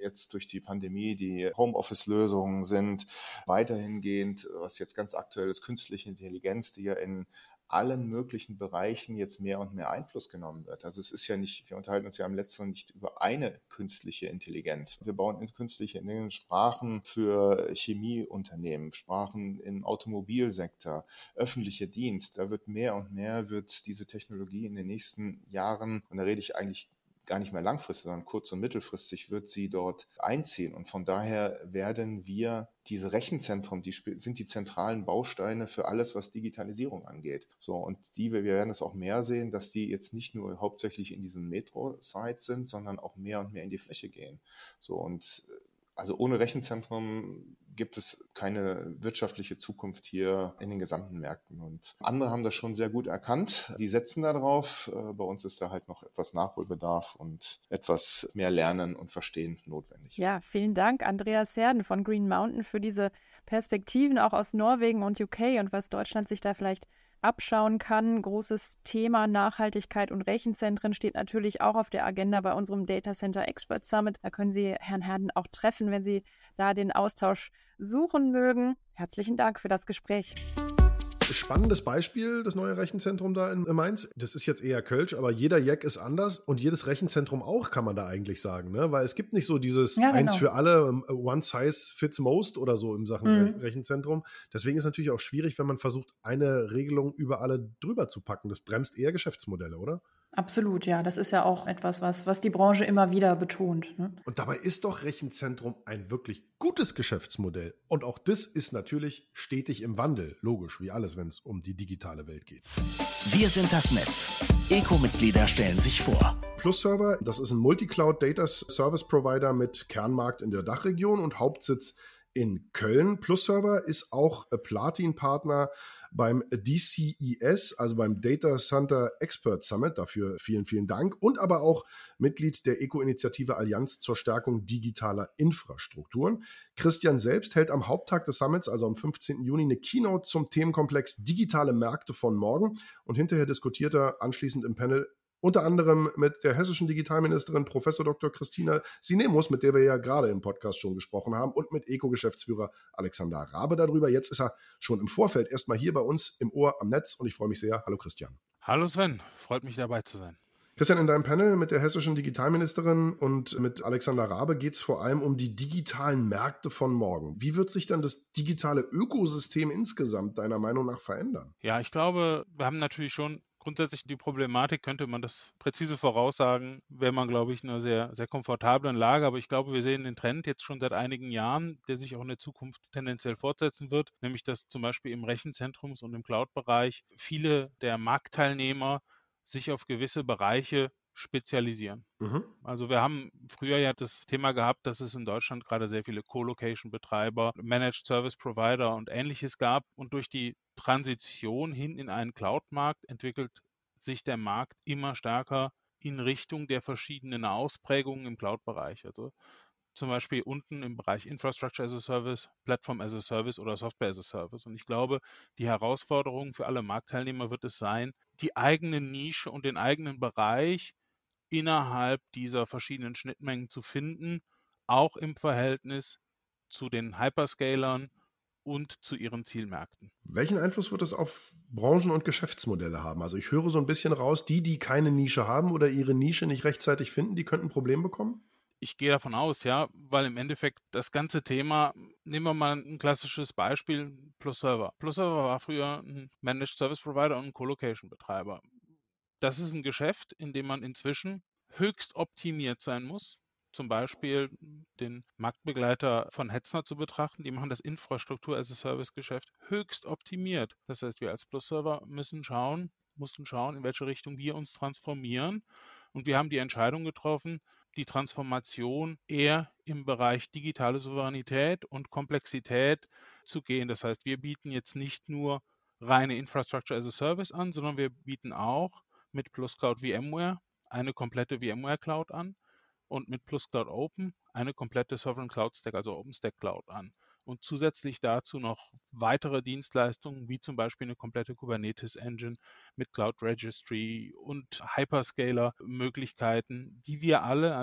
jetzt durch die Pandemie die Homeoffice-Lösungen sind, weiterhingehend, was jetzt ganz aktuell ist, künstliche Intelligenz, die ja in allen möglichen Bereichen jetzt mehr und mehr Einfluss genommen wird. Also es ist ja nicht, wir unterhalten uns ja am letzten nicht über eine künstliche Intelligenz. Wir bauen in künstliche Intelligenz Sprachen für Chemieunternehmen, Sprachen im Automobilsektor, öffentlicher Dienst. Da wird mehr und mehr, wird diese Technologie in den nächsten Jahren, und da rede ich eigentlich gar nicht mehr langfristig, sondern kurz- und mittelfristig wird sie dort einziehen. Und von daher werden wir diese Rechenzentren, die sind die zentralen Bausteine für alles, was Digitalisierung angeht. So, und die, wir werden es auch mehr sehen, dass die jetzt nicht nur hauptsächlich in diesen Metro-Sites sind, sondern auch mehr und mehr in die Fläche gehen. So, und also ohne Rechenzentrum gibt es keine wirtschaftliche Zukunft hier in den gesamten Märkten. Und andere haben das schon sehr gut erkannt. Die setzen da drauf. Bei uns ist da halt noch etwas Nachholbedarf und etwas mehr Lernen und Verstehen notwendig. Ja, vielen Dank, Andreas Herden von Green Mountain, für diese Perspektiven auch aus Norwegen und U K und was Deutschland sich da vielleicht abschauen kann. Großes Thema Nachhaltigkeit und Rechenzentren steht natürlich auch auf der Agenda bei unserem Data Center Expert Summit. Da können Sie Herrn Herden auch treffen, wenn Sie da den Austausch suchen mögen. Herzlichen Dank für das Gespräch. Spannendes Beispiel, das neue Rechenzentrum da in Mainz. Das ist jetzt eher Kölsch, aber jeder Jack ist anders und jedes Rechenzentrum auch, kann man da eigentlich sagen, ne? Weil es gibt nicht so dieses Ja, genau. eins für alle, one size fits most oder so in Sachen Mhm. Re- Rechenzentrum. Deswegen ist es natürlich auch schwierig, wenn man versucht, eine Regelung über alle drüber zu packen. Das bremst eher Geschäftsmodelle, oder? Absolut, ja. Das ist ja auch etwas, was, was die Branche immer wieder betont. Ne? Und dabei ist doch Rechenzentrum ein wirklich gutes Geschäftsmodell. Und auch das ist natürlich stetig im Wandel. Logisch, wie alles, wenn es um die digitale Welt geht. Wir sind das Netz. Eco-Mitglieder stellen sich vor. PlusServer, das ist ein Multicloud Data Service Provider mit Kernmarkt in der Dachregion und Hauptsitz in Köln. PlusServer ist auch Platin-Partner beim D C E S, also beim Data Center Expert Summit. Dafür vielen, vielen Dank. Und aber auch Mitglied der Eco-Initiative Allianz zur Stärkung digitaler Infrastrukturen. Christian selbst hält am Haupttag des Summits, also am fünfzehnten Juni, eine Keynote zum Themenkomplex digitale Märkte von morgen. Und hinterher diskutiert er anschließend im Panel unter anderem mit der hessischen Digitalministerin Professor Doktor Christina Sinemus, mit der wir ja gerade im Podcast schon gesprochen haben, und mit Eco-Geschäftsführer Alexander Rabe darüber. Jetzt ist er schon im Vorfeld erstmal hier bei uns im Ohr am Netz und ich freue mich sehr. Hallo Christian. Hallo Sven, freut mich dabei zu sein. Christian, in deinem Panel mit der hessischen Digitalministerin und mit Alexander Rabe geht es vor allem um die digitalen Märkte von morgen. Wie wird sich dann das digitale Ökosystem insgesamt deiner Meinung nach verändern? Ja, ich glaube, wir haben natürlich schon grundsätzlich die Problematik, könnte man das präzise voraussagen, wäre man, glaube ich, in einer sehr, sehr komfortablen Lage. Aber ich glaube, wir sehen den Trend jetzt schon seit einigen Jahren, der sich auch in der Zukunft tendenziell fortsetzen wird, nämlich dass zum Beispiel im Rechenzentrums- und im Cloud-Bereich viele der Marktteilnehmer sich auf gewisse Bereiche spezialisieren. Mhm. Also wir haben früher ja das Thema gehabt, dass es in Deutschland gerade sehr viele Co-Location-Betreiber, Managed Service Provider und Ähnliches gab. Und durch die Transition hin in einen Cloud-Markt entwickelt sich der Markt immer stärker in Richtung der verschiedenen Ausprägungen im Cloud-Bereich. Also zum Beispiel unten im Bereich Infrastructure as a Service, Platform as a Service oder Software as a Service. Und ich glaube, die Herausforderung für alle Marktteilnehmer wird es sein, die eigene Nische und den eigenen Bereich innerhalb dieser verschiedenen Schnittmengen zu finden, auch im Verhältnis zu den Hyperscalern und zu ihren Zielmärkten. Welchen Einfluss wird das auf Branchen und Geschäftsmodelle haben? Also ich höre so ein bisschen raus, die, die keine Nische haben oder ihre Nische nicht rechtzeitig finden, die könnten ein Problem bekommen? Ich gehe davon aus, ja, weil im Endeffekt das ganze Thema, nehmen wir mal ein klassisches Beispiel, PlusServer. PlusServer war früher ein Managed Service Provider und ein Co-Location-Betreiber. Das ist ein Geschäft, in dem man inzwischen höchst optimiert sein muss. Zum Beispiel den Marktbegleiter von Hetzner zu betrachten. Die machen das Infrastruktur-as-a-Service-Geschäft höchst optimiert. Das heißt, wir als PlusServer müssen schauen, mussten schauen, in welche Richtung wir uns transformieren. Und wir haben die Entscheidung getroffen, die Transformation eher im Bereich digitale Souveränität und Komplexität zu gehen. Das heißt, wir bieten jetzt nicht nur reine Infrastructure as a Service an, sondern wir bieten auch mit PlusCloud VMware eine komplette VMware Cloud an und mit PlusCloud Open eine komplette Sovereign Cloud Stack, also OpenStack Cloud an. Und zusätzlich dazu noch weitere Dienstleistungen, wie zum Beispiel eine komplette Kubernetes Engine mit Cloud Registry und Hyperscaler-Möglichkeiten, die wir alle als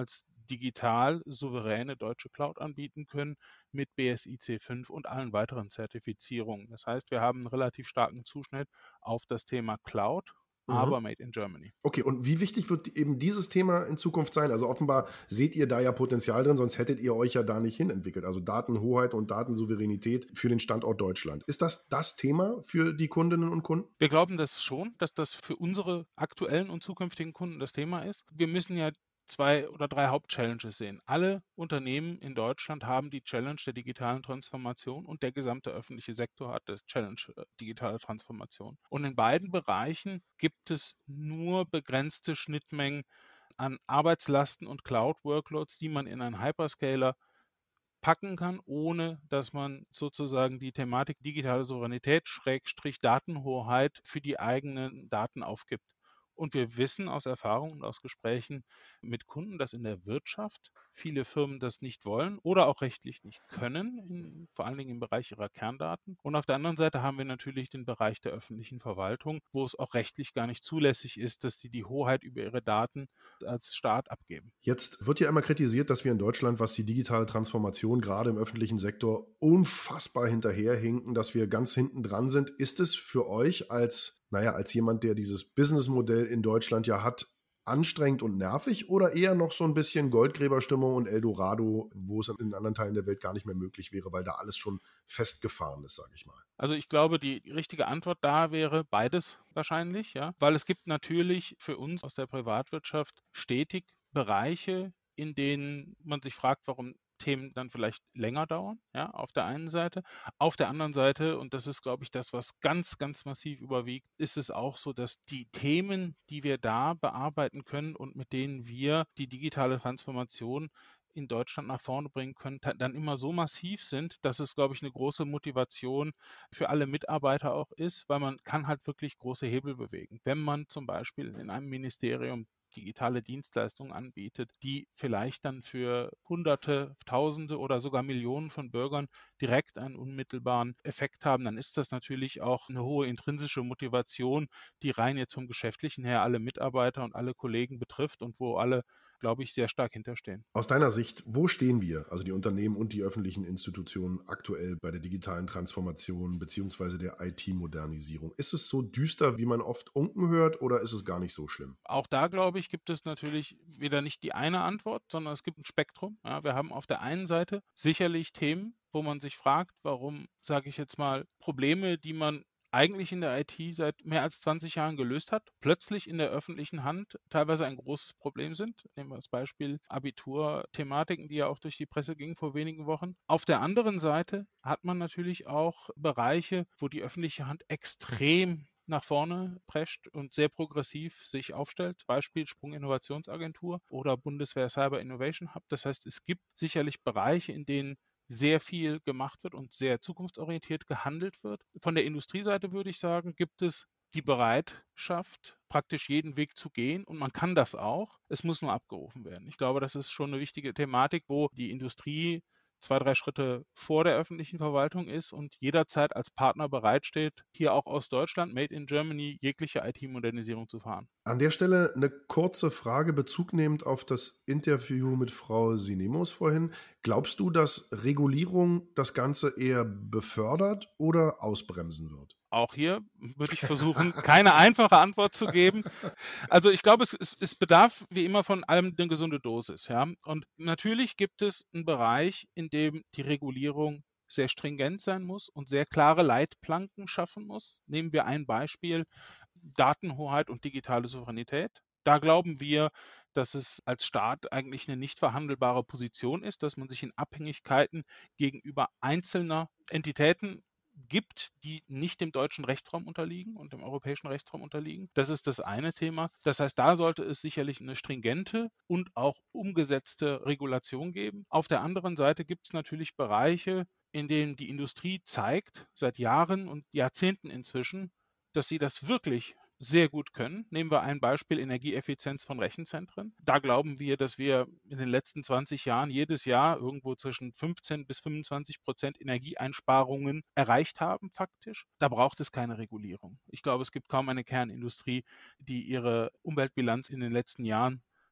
digital souveräne deutsche Cloud anbieten können mit B S I C fünf und allen weiteren Zertifizierungen. Das heißt, wir haben einen relativ starken Zuschnitt auf das Thema Cloud, Mhm. aber made in Germany. Okay, und wie wichtig wird eben dieses Thema in Zukunft sein? Also offenbar seht ihr da ja Potenzial drin, sonst hättet ihr euch ja da nicht hin entwickelt. Also Datenhoheit und Datensouveränität für den Standort Deutschland. Ist das das Thema für die Kundinnen und Kunden? Wir glauben das schon, dass das für unsere aktuellen und zukünftigen Kunden das Thema ist. Wir müssen ja zwei oder drei Hauptchallenges sehen. Alle Unternehmen in Deutschland haben die Challenge der digitalen Transformation und der gesamte öffentliche Sektor hat das Challenge äh, digitale Transformation. Und in beiden Bereichen gibt es nur begrenzte Schnittmengen an Arbeitslasten und Cloud-Workloads, die man in einen Hyperscaler packen kann, ohne dass man sozusagen die Thematik digitale Souveränität, Schrägstrich Datenhoheit für die eigenen Daten aufgibt. Und wir wissen aus Erfahrung und aus Gesprächen mit Kunden, dass in der Wirtschaft viele Firmen das nicht wollen oder auch rechtlich nicht können, in, vor allen Dingen im Bereich ihrer Kerndaten. Und auf der anderen Seite haben wir natürlich den Bereich der öffentlichen Verwaltung, wo es auch rechtlich gar nicht zulässig ist, dass sie die Hoheit über ihre Daten als Staat abgeben. Jetzt wird ja immer kritisiert, dass wir in Deutschland, was die digitale Transformation gerade im öffentlichen Sektor unfassbar hinterherhinken, dass wir ganz hinten dran sind. Ist es für euch als, naja, als jemand, der dieses Businessmodell in Deutschland ja hat, anstrengend und nervig oder eher noch so ein bisschen Goldgräberstimmung und Eldorado, wo es in anderen Teilen der Welt gar nicht mehr möglich wäre, weil da alles schon festgefahren ist, sage ich mal? Also ich glaube, die richtige Antwort da wäre beides wahrscheinlich, ja, weil es gibt natürlich für uns aus der Privatwirtschaft stetig Bereiche, in denen man sich fragt, warum Themen dann vielleicht länger dauern, ja, auf der einen Seite. Auf der anderen Seite, und das ist, glaube ich, das, was ganz, ganz massiv überwiegt, ist es auch so, dass die Themen, die wir da bearbeiten können und mit denen wir die digitale Transformation in Deutschland nach vorne bringen können, dann immer so massiv sind, dass es, glaube ich, eine große Motivation für alle Mitarbeiter auch ist, weil man kann halt wirklich große Hebel bewegen. Wenn man zum Beispiel in einem Ministerium digitale Dienstleistungen anbietet, die vielleicht dann für Hunderte, Tausende oder sogar Millionen von Bürgern direkt einen unmittelbaren Effekt haben, dann ist das natürlich auch eine hohe intrinsische Motivation, die rein jetzt vom Geschäftlichen her alle Mitarbeiter und alle Kollegen betrifft und wo alle, glaube ich, sehr stark hinterstehen. Aus deiner Sicht, wo stehen wir, also die Unternehmen und die öffentlichen Institutionen, aktuell bei der digitalen Transformation bzw. der I T-Modernisierung? Ist es so düster, wie man oft unken hört, oder ist es gar nicht so schlimm? Auch da, glaube ich, gibt es natürlich wieder nicht die eine Antwort, sondern es gibt ein Spektrum. Ja, wir haben auf der einen Seite sicherlich Themen, wo man sich fragt, warum, sage ich jetzt mal, Probleme, die man eigentlich in der I T seit mehr als zwanzig Jahren gelöst hat, plötzlich in der öffentlichen Hand teilweise ein großes Problem sind. Nehmen wir das Beispiel Abitur-Thematiken, die ja auch durch die Presse gingen vor wenigen Wochen. Auf der anderen Seite hat man natürlich auch Bereiche, wo die öffentliche Hand extrem nach vorne prescht und sehr progressiv sich aufstellt. Beispiel Sprung Innovationsagentur oder Bundeswehr Cyber Innovation Hub. Das heißt, es gibt sicherlich Bereiche, in denen sehr viel gemacht wird und sehr zukunftsorientiert gehandelt wird. Von der Industrieseite würde ich sagen, gibt es die Bereitschaft, praktisch jeden Weg zu gehen und man kann das auch. Es muss nur abgerufen werden. Ich glaube, das ist schon eine wichtige Thematik, wo die Industrie zwei, drei Schritte vor der öffentlichen Verwaltung ist und jederzeit als Partner bereitsteht, hier auch aus Deutschland, Made in Germany, jegliche I T-Modernisierung zu fahren. An der Stelle eine kurze Frage, Bezug nehmend auf das Interview mit Frau Sinemos vorhin. Glaubst du, dass Regulierung das Ganze eher befördert oder ausbremsen wird? Auch hier würde ich versuchen, keine einfache Antwort zu geben. Also ich glaube, es, es, es bedarf wie immer von allem eine gesunde Dosis. Ja? Und natürlich gibt es einen Bereich, in dem die Regulierung sehr stringent sein muss und sehr klare Leitplanken schaffen muss. Nehmen wir ein Beispiel, Datenhoheit und digitale Souveränität. Da glauben wir, dass es als Staat eigentlich eine nicht verhandelbare Position ist, dass man sich in Abhängigkeiten gegenüber einzelner Entitäten gibt, die nicht dem deutschen Rechtsraum unterliegen und dem europäischen Rechtsraum unterliegen. Das ist das eine Thema. Das heißt, da sollte es sicherlich eine stringente und auch umgesetzte Regulation geben. Auf der anderen Seite gibt es natürlich Bereiche, in denen die Industrie zeigt, seit Jahren und Jahrzehnten inzwischen, dass sie das wirklich sehr gut können. Nehmen wir ein Beispiel Energieeffizienz von Rechenzentren. Da glauben wir, dass wir in den letzten zwanzig Jahren jedes Jahr irgendwo zwischen fünfzehn bis fünfundzwanzig Prozent Energieeinsparungen erreicht haben, faktisch. Da braucht es keine Regulierung. Ich glaube, es gibt kaum eine Kernindustrie, die ihre Umweltbilanz in den letzten Jahren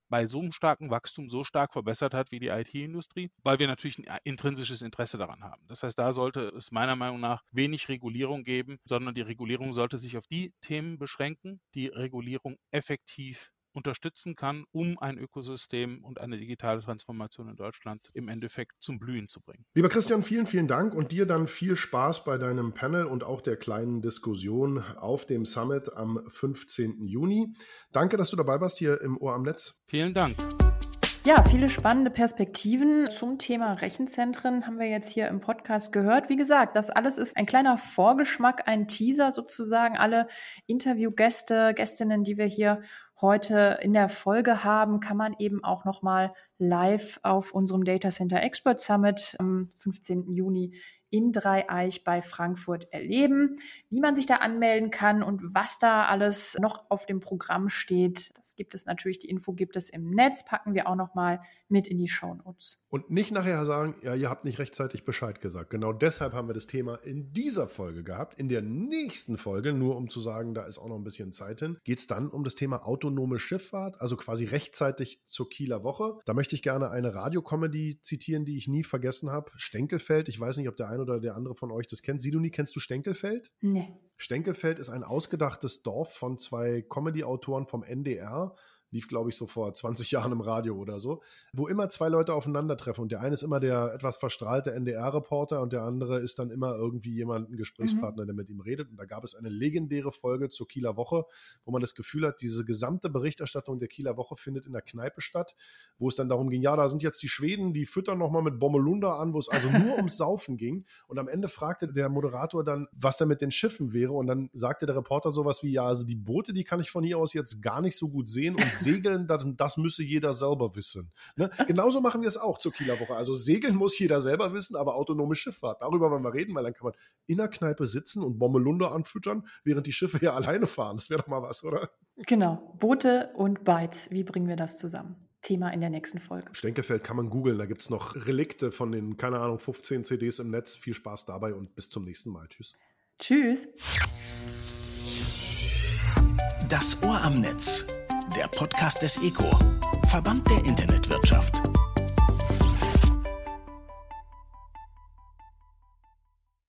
bei so einem starken Wachstum so stark verbessert hat wie die I T-Industrie, weil wir natürlich ein intrinsisches Interesse daran haben. Das heißt, da sollte es meiner Meinung nach wenig Regulierung geben, sondern die Regulierung sollte sich auf die Themen beschränken, die Regulierung effektiv unterstützen kann, um ein Ökosystem und eine digitale Transformation in Deutschland im Endeffekt zum Blühen zu bringen. Lieber Christian, vielen, vielen Dank und dir dann viel Spaß bei deinem Panel und auch der kleinen Diskussion auf dem Summit am fünfzehnten Juni. Danke, dass du dabei warst hier im Ohr am Netz. Vielen Dank. Ja, viele spannende Perspektiven zum Thema Rechenzentren haben wir jetzt hier im Podcast gehört. Wie gesagt, das alles ist ein kleiner Vorgeschmack, ein Teaser sozusagen. Alle Interviewgäste, Gästinnen, die wir hier heute in der Folge haben, kann man eben auch nochmal live auf unserem Data Center Expert Summit am fünfzehnten Juni in Dreieich bei Frankfurt erleben. Wie man sich da anmelden kann und was da alles noch auf dem Programm steht, das gibt es natürlich, die Info gibt es im Netz, packen wir auch nochmal mit in die Shownotes. Und nicht nachher sagen, ja, ihr habt nicht rechtzeitig Bescheid gesagt. Genau deshalb haben wir das Thema in dieser Folge gehabt. In der nächsten Folge, nur um zu sagen, da ist auch noch ein bisschen Zeit hin, geht es dann um das Thema autonome Schifffahrt, also quasi rechtzeitig zur Kieler Woche. Da möchte ich gerne eine Radiocomedy zitieren, die ich nie vergessen habe. Stenkelfeld, ich weiß nicht, ob der ein oder der andere von euch das kennt. Sidonie, kennst du Stenkelfeld? Nee. Stenkelfeld ist ein ausgedachtes Dorf von zwei Comedy-Autoren vom N D R. Lief, glaube ich, so vor zwanzig Jahren im Radio oder so, wo immer zwei Leute aufeinandertreffen und der eine ist immer der etwas verstrahlte N D R-Reporter und der andere ist dann immer irgendwie jemand, ein Gesprächspartner, mhm. der mit ihm redet. Und da gab es eine legendäre Folge zur Kieler Woche, wo man das Gefühl hat, diese gesamte Berichterstattung der Kieler Woche findet in der Kneipe statt, wo es dann darum ging, ja, da sind jetzt die Schweden, die füttern nochmal mit Bommelunder an, wo es also nur ums Saufen ging. Und am Ende fragte der Moderator dann, was denn mit den Schiffen wäre. Und dann sagte der Reporter sowas wie, ja, also die Boote, die kann ich von hier aus jetzt gar nicht so gut sehen und Segeln, das, das müsse jeder selber wissen. Ne? Genauso machen wir es auch zur Kieler Woche. Also Segeln muss jeder selber wissen, aber autonome Schifffahrt, darüber wollen wir reden, weil dann kann man in der Kneipe sitzen und Bommelunder anfüttern, während die Schiffe ja alleine fahren. Das wäre doch mal was, oder? Genau, Boote und Bytes, wie bringen wir das zusammen? Thema in der nächsten Folge. Stenkelfeld kann man googeln, da gibt es noch Relikte von den, keine Ahnung, fünfzehn C Ds im Netz. Viel Spaß dabei und bis zum nächsten Mal. Tschüss. Tschüss. Das Ohr am Netz. Der Podcast des E C O, Verband der Internetwirtschaft.